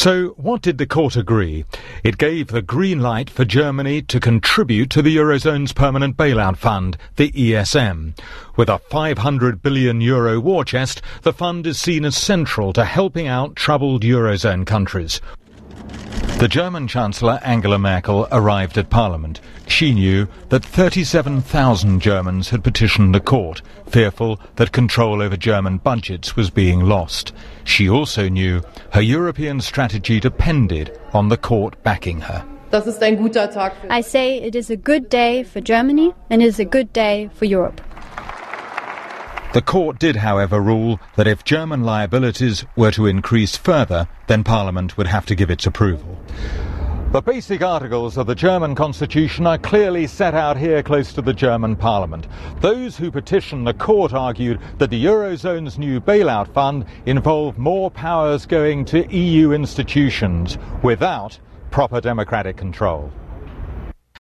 So what did the court agree? It gave the green light for Germany to contribute to the Eurozone's permanent bailout fund, the ESM. With a €500 billion war chest, the fund is seen as central to helping out troubled Eurozone countries. The German Chancellor Angela Merkel arrived at Parliament. She knew that 37,000 Germans had petitioned the court, fearful that control over German budgets was being lost. She also knew her European strategy depended on the court backing her. I say it is a good day for Germany and it is a good day for Europe. The court did, however, rule that if German liabilities were to increase further, then Parliament would have to give its approval. The basic articles of the German constitution are clearly set out here close to the German Parliament. Those who petitioned the court argued that the Eurozone's new bailout fund involved more powers going to EU institutions without proper democratic control.